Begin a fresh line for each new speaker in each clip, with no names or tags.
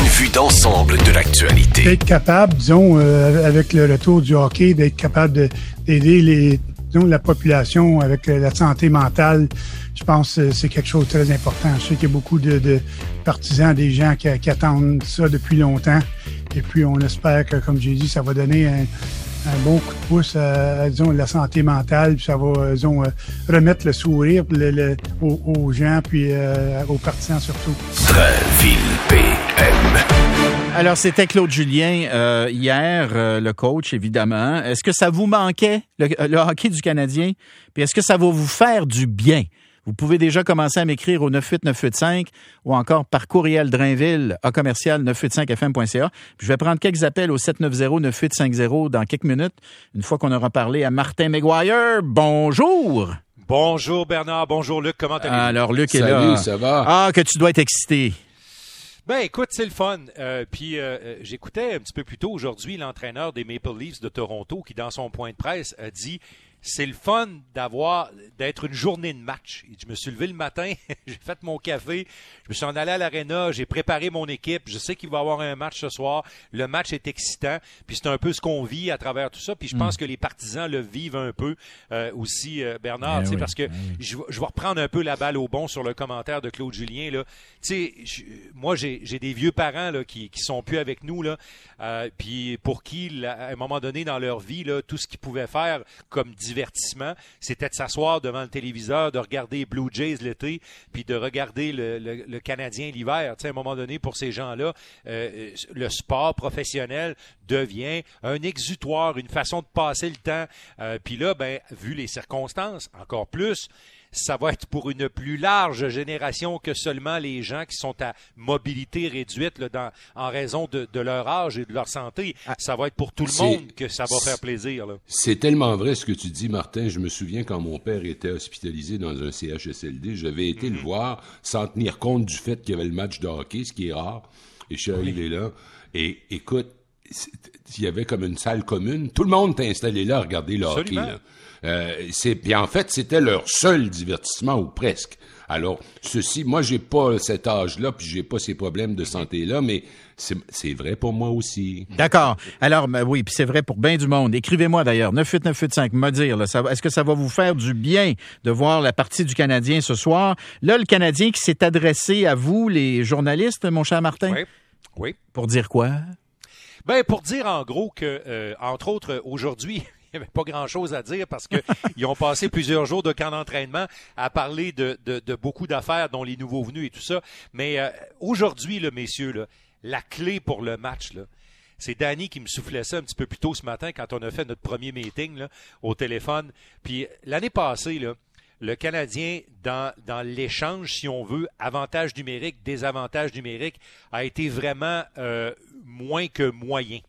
vue d'ensemble de l'actualité.
D'être capable, disons, avec le retour du hockey, d'être capable d'aider la population avec la santé mentale, je pense que c'est quelque chose de très important. Je sais qu'il y a beaucoup de partisans, des gens qui attendent ça depuis longtemps. Et puis, on espère que, comme j'ai dit, ça va donner un bon coup de pouce à disons, la santé mentale, puis ça va disons, remettre le sourire aux gens, puis aux partisans surtout.
Drainville PM.
Alors, c'était Claude Julien hier, le coach, évidemment. Est-ce que ça vous manquait, le hockey du Canadien? Puis est-ce que ça va vous faire du bien? Vous pouvez déjà commencer à m'écrire au 98985 ou encore par courriel drainville@985fm.ca. Puis je vais prendre quelques appels au 790-9850 dans quelques minutes, une fois qu'on aura parlé à Martin McGuire. Bonjour!
Bonjour Bernard, bonjour Luc, comment allez-vous?
Alors Luc est
là.
Salut,
ça va?
Ah, que tu dois être excité.
Ben écoute, c'est le fun. Puis j'écoutais un petit peu plus tôt aujourd'hui l'entraîneur des Maple Leafs de Toronto qui, dans son point de presse, a dit « C'est le fun d'être une journée de match. » Je me suis levé le matin, j'ai fait mon café, je me suis en allé à l'aréna, j'ai préparé mon équipe, je sais qu'il va y avoir un match ce soir, le match est excitant, puis c'est un peu ce qu'on vit à travers tout ça, puis je pense que les partisans le vivent un peu aussi, Bernard, oui, parce que je vais reprendre un peu la balle au bon sur le commentaire de Claude Julien, là. Tu sais, moi j'ai des vieux parents là, qui sont plus avec nous, là, puis pour qui, à un moment donné dans leur vie, là, tout ce qu'ils pouvaient faire comme divertissement, c'était de s'asseoir devant le téléviseur, de regarder Blue Jays l'été, puis de regarder le Canadien l'hiver. Tu sais, à un moment donné, pour ces gens-là, le sport professionnel devient un exutoire, une façon de passer le temps. Puis là, ben, vu les circonstances, encore plus, ça va être pour une plus large génération que seulement les gens qui sont à mobilité réduite là, en raison de leur âge et de leur santé. Ça va être pour tout le monde que ça va faire plaisir. Là.
C'est tellement vrai ce que tu dis, Martin. Je me souviens quand mon père était hospitalisé dans un CHSLD, j'avais été le voir sans tenir compte du fait qu'il y avait le match de hockey, ce qui est rare. Et je suis arrivé là. Et écoute, il y avait comme une salle commune. Tout le monde était installé là à regarder le hockey. Là. Puis en fait, c'était leur seul divertissement ou presque. Alors, moi, j'ai pas cet âge-là, puis j'ai pas ces problèmes de santé-là, mais c'est vrai pour moi aussi.
D'accord. Alors, oui, puis c'est vrai pour bien du monde. Écrivez-moi d'ailleurs, 98985, me dire, là, est-ce que ça va vous faire du bien de voir la partie du Canadien ce soir? Là, le Canadien qui s'est adressé à vous, les journalistes, mon cher Martin?
Oui.
Pour dire quoi?
Ben, pour dire en gros que, entre autres, aujourd'hui, il n'y avait pas grand-chose à dire parce qu'ils ont passé plusieurs jours de camp d'entraînement à parler de beaucoup d'affaires, dont les nouveaux venus et tout ça. Mais aujourd'hui, là, messieurs, là, la clé pour le match, là, c'est Danny qui me soufflait ça un petit peu plus tôt ce matin quand on a fait notre premier meeting là, au téléphone. Puis l'année passée, là, le Canadien, dans l'échange, si on veut, avantage numérique, désavantage numérique, a été vraiment moins que moyen.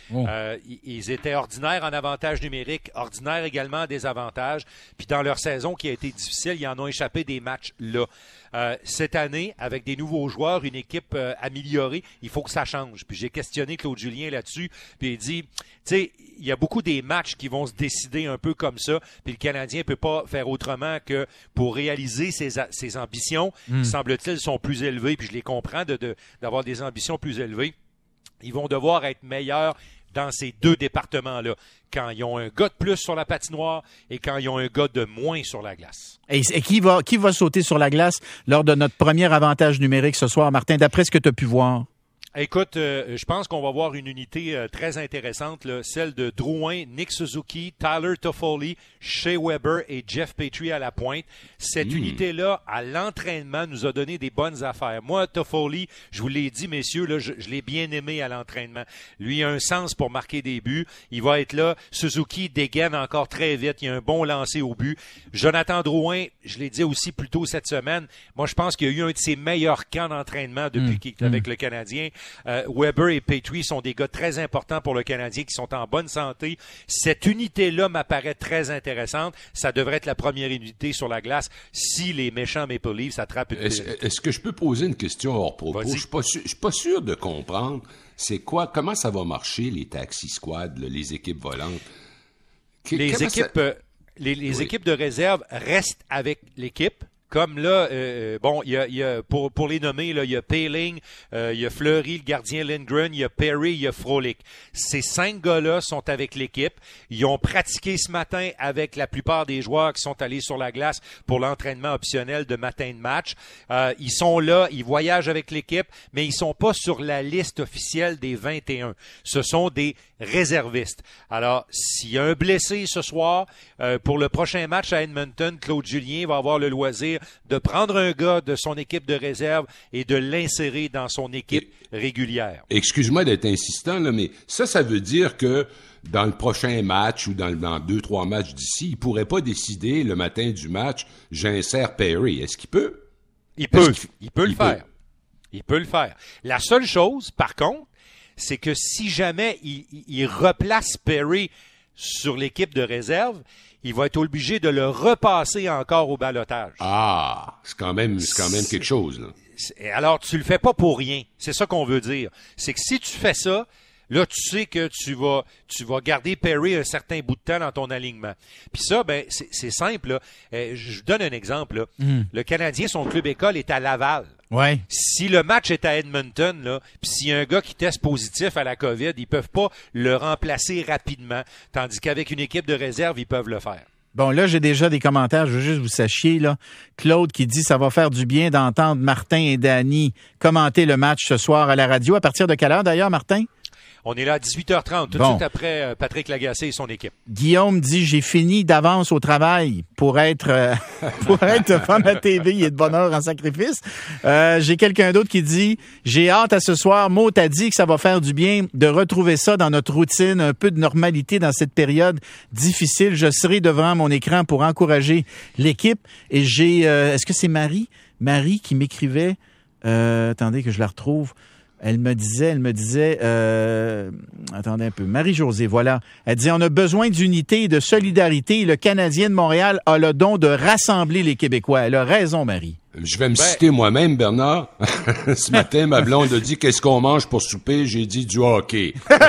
Ils étaient ordinaires en avantage numérique, ordinaires également en désavantage. Puis dans leur saison qui a été difficile, ils en ont échappé des matchs là. Cette année, avec des nouveaux joueurs, une équipe améliorée, il faut que ça change. Puis j'ai questionné Claude Julien là-dessus, puis il dit, tu sais, il y a beaucoup des matchs qui vont se décider un peu comme ça, puis le Canadien peut pas faire autrement que pour réaliser ses ambitions, semble-t-il, sont plus élevées, puis je les comprends d'avoir des ambitions plus élevées. Ils vont devoir être meilleurs dans ces deux départements-là, quand ils ont un gars de plus sur la patinoire et quand ils ont un gars de moins sur la glace.
Et qui va sauter sur la glace lors de notre premier avantage numérique ce soir, Martin, d'après ce que tu as pu voir?
Écoute, je pense qu'on va voir une unité très intéressante, là, celle de Drouin, Nick Suzuki, Tyler Toffoli, Shea Weber et Jeff Petrie à la pointe. Cette unité-là, à l'entraînement, nous a donné des bonnes affaires. Moi, Toffoli, je vous l'ai dit, messieurs, là, je l'ai bien aimé à l'entraînement. Lui a un sens pour marquer des buts. Il va être là. Suzuki dégaine encore très vite. Il a un bon lancer au but. Jonathan Drouin, je l'ai dit aussi plus tôt cette semaine, moi, je pense qu'il y a eu un de ses meilleurs camps d'entraînement depuis qu'il est avec le Canadien. Weber et Petrie sont des gars très importants pour le Canadien qui sont en bonne santé. Cette unité-là m'apparaît très intéressante. Ça devrait être la première unité sur la glace si les méchants Maple Leafs attrapent une pénalité.
Est-ce que je peux poser une question hors propos? Je suis pas sûr de comprendre. C'est quoi? Comment ça va marcher, les taxi squads, là, les équipes volantes?
Les équipes de réserve restent avec l'équipe. Comme là, il y a pour les nommer, là, il y a Poehling, il y a Fleury, le gardien Lindgren, il y a Perry, il y a Frolic. Ces 5 gars-là sont avec l'équipe. Ils ont pratiqué ce matin avec la plupart des joueurs qui sont allés sur la glace pour l'entraînement optionnel de matin de match. Ils sont là, ils voyagent avec l'équipe, mais ils sont pas sur la liste officielle des 21. Ce sont des réservistes. Alors, s'il y a un blessé ce soir, pour le prochain match à Edmonton, Claude Julien va avoir le loisir de prendre un gars de son équipe de réserve et de l'insérer dans son équipe régulière.
Excuse-moi d'être insistant, là, mais ça veut dire que dans le prochain match ou dans 2-3 matchs d'ici, il ne pourrait pas décider le matin du match, j'insère Perry. Est-ce qu'il peut?
Il peut le faire. Il peut le faire. La seule chose, par contre, c'est que si jamais il replace Perry sur l'équipe de réserve, il va être obligé de le repasser encore au ballottage.
Ah, c'est quand même quelque chose, là.
Alors, tu le fais pas pour rien. C'est ça qu'on veut dire. C'est que si tu fais ça, là, tu sais que tu vas garder Perry un certain bout de temps dans ton alignement. Puis ça, c'est simple, là. Je donne un exemple, là. Le Canadien, son club école est à Laval.
Ouais.
Si le match est à Edmonton, là, puis s'il y a un gars qui teste positif à la COVID, ils peuvent pas le remplacer rapidement, tandis qu'avec une équipe de réserve, ils peuvent le faire.
Bon, là, j'ai déjà des commentaires. Je veux juste vous sachiez, là. Claude qui dit ça va faire du bien d'entendre Martin et Danny commenter le match ce soir à la radio. À partir de quelle heure, d'ailleurs, Martin?
On est là à 18h30, tout de suite après Patrick Lagacé et son équipe.
Guillaume dit, j'ai fini d'avance au travail pour être devant ma TV. Il est de bonne heure en sacrifice. J'ai quelqu'un d'autre qui dit, j'ai hâte à ce soir. Maud t'a dit que ça va faire du bien de retrouver ça dans notre routine, un peu de normalité dans cette période difficile. Je serai devant mon écran pour encourager l'équipe. Et j'ai, est-ce que c'est Marie? Marie qui m'écrivait, attendez que je la retrouve. Elle me disait, attendez un peu, Marie-Josée, voilà. Elle dit, on a besoin d'unité et de solidarité. Le Canadien de Montréal a le don de rassembler les Québécois. Elle a raison, Marie.
Je vais me citer moi-même, Bernard. Ce matin, ma blonde a dit, qu'est-ce qu'on mange pour souper? J'ai dit du hockey.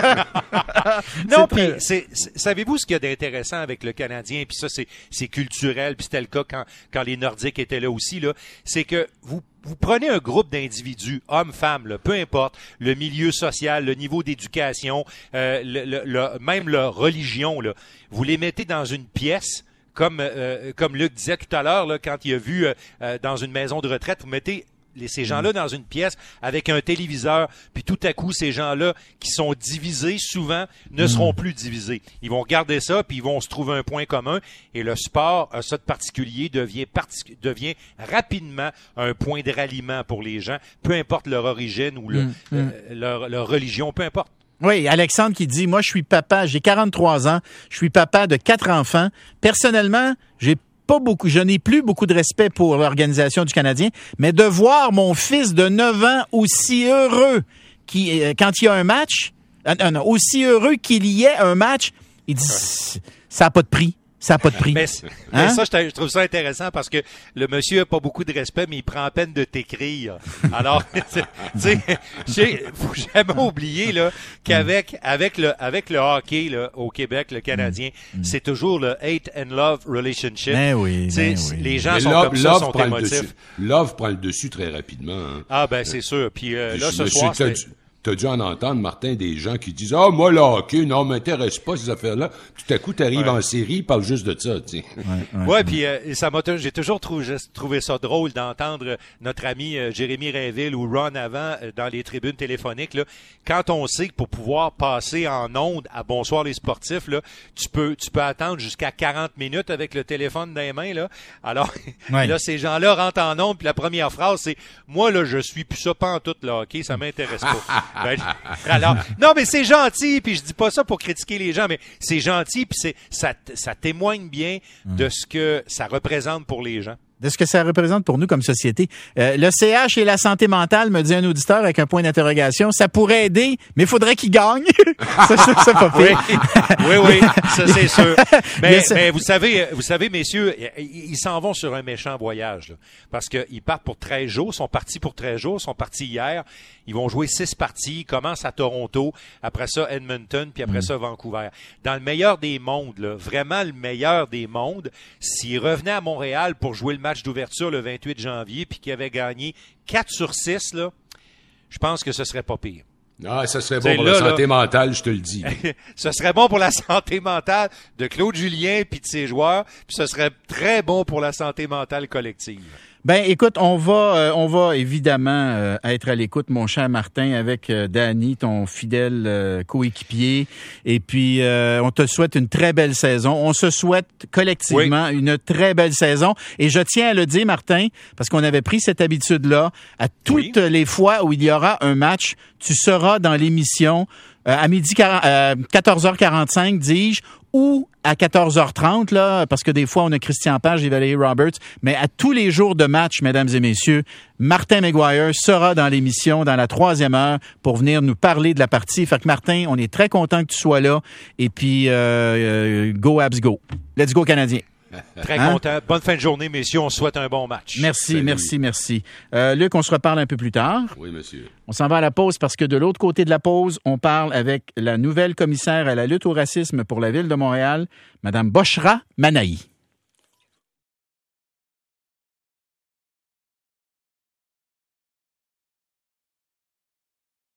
Non, puis savez-vous ce qu'il y a d'intéressant avec le Canadien? Puis ça, c'est culturel, puis c'était le cas quand les Nordiques étaient là aussi, là. C'est que vous prenez un groupe d'individus, hommes, femmes, là, peu importe, le milieu social, le niveau d'éducation, même leur religion, là, vous les mettez dans une pièce, comme Luc disait tout à l'heure, là, quand il a vu dans une maison de retraite, vous mettez ces gens-là dans une pièce avec un téléviseur, puis tout à coup, ces gens-là qui sont divisés, souvent, ne seront plus divisés. Ils vont regarder ça, puis ils vont se trouver un point commun, et le sport, ça de particulier, devient rapidement un point de ralliement pour les gens, peu importe leur origine ou leur religion, peu importe.
Oui, Alexandre qui dit, moi, je suis papa, j'ai 43 ans, je suis papa de 4 enfants. Personnellement, je n'ai plus beaucoup de respect pour l'organisation du Canadien, mais de voir mon fils de 9 ans aussi heureux quand il y a un match, aussi heureux qu'il y ait un match, il dit, ça n'a pas de prix. Ça n'a pas de prix.
Mais ça, je trouve ça intéressant parce que le monsieur n'a pas beaucoup de respect, mais il prend la peine de t'écrire. Alors, tu sais, faut jamais oublier là qu'avec le hockey là, au Québec, le Canadien, c'est toujours le hate and love relationship.
Ben oui.
Les gens sont comme ça, sont émotifs.
Love prend le dessus très rapidement. Hein.
Ah ben c'est sûr. Puis là, ce soir,
t'as dû en entendre, Martin, des gens qui disent « Ah, moi, le hockey, non, m'intéresse pas ces affaires-là. » Tout à coup, t'arrives en série, ils parlent juste de ça, tu sais.
Ouais, puis j'ai toujours trouvé ça drôle d'entendre notre ami Jérémy Rainville ou Ron Avant dans les tribunes téléphoniques, là. Quand on sait que pour pouvoir passer en ondes à Bonsoir les sportifs, là, tu peux attendre jusqu'à 40 minutes avec le téléphone dans les mains, là. Alors, là, ces gens-là rentrent en ondes, puis la première phrase, c'est « Moi, là, je suis plus ça pantoute, le hockey, ça m'intéresse pas. » Alors, non, mais c'est gentil, puis je dis pas ça pour critiquer les gens, mais c'est gentil, puis ça témoigne bien de ce que ça représente pour les gens.
De ce que ça représente pour nous comme société. Le CH et la santé mentale, me dit un auditeur avec un point d'interrogation, ça pourrait aider, mais il faudrait qu'il gagne. ça pas pire.
Oui, ça c'est sûr. Mais vous savez, messieurs, ils s'en vont sur un méchant voyage, là, parce qu'ils partent pour 13 jours, sont partis pour 13 jours, sont partis hier. Ils vont jouer 6 parties, ils commencent à Toronto, après ça Edmonton, puis après ça Vancouver. Dans le meilleur des mondes, là, vraiment le meilleur des mondes, s'ils revenaient à Montréal pour jouer le match d'ouverture le 28 janvier puis qu'il avait gagné 4 sur 6, là, je pense que ce serait pas pire.
Ah, ça serait bon pour la santé mentale, je te le dis.
Ce serait bon pour la santé mentale de Claude Julien puis de ses joueurs, puis ce serait très bon pour la santé mentale collective.
Ben, écoute, on va évidemment être à l'écoute, mon cher Martin, avec Danny, ton fidèle coéquipier. Et puis, on te souhaite une très belle saison. On se souhaite collectivement une très belle saison. Et je tiens à le dire, Martin, parce qu'on avait pris cette habitude-là, à toutes les fois où il y aura un match, tu seras dans l'émission à 14h45, dis-je, ou à 14h30, là, parce que des fois, on a Christian Page et Valérie Roberts, mais à tous les jours de match, mesdames et messieurs, Martin McGuire sera dans l'émission dans la 3e heure pour venir nous parler de la partie. Fait que Martin, on est très content que tu sois là. Et puis, go Habs, go. Let's go, Canadiens.
Très content. Bonne fin de journée, messieurs. On souhaite un bon match.
Merci,
Salut.
merci. Luc, on se reparle un peu plus tard.
Oui, monsieur.
On s'en va à la pause parce que de l'autre côté de la pause, on parle avec la nouvelle commissaire à la lutte au racisme pour la Ville de Montréal, Mme Boshra Manahi.